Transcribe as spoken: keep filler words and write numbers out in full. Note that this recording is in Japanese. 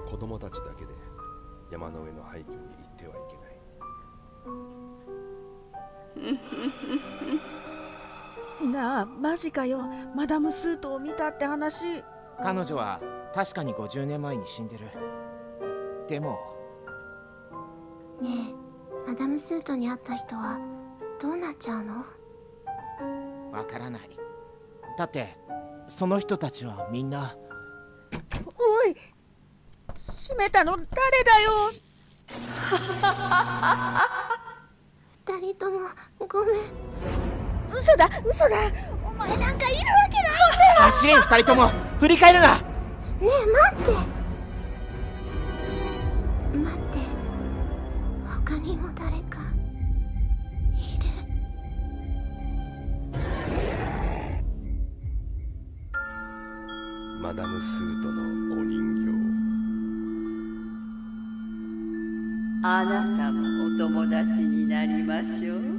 子供たちだけで山の上の廃墟に行ってはいけない。なあ、マジかよ。マダムスートを見たって話。 彼女は確かにごじゅうねんまえに死んでる。でもねえ、マダムスートに会った人はどうなっちゃうの？ わからない。だってその人たちはみんな。 おい、閉めたの誰だよ。 二人ともごめん。 嘘だ嘘だ、お前なんかいるわけないんだよ。 走れ二人とも、振り返るな。 ねえ待って待って、他にも誰かいる。 マダムスートのお人形。 あなたもお友達になりましょう。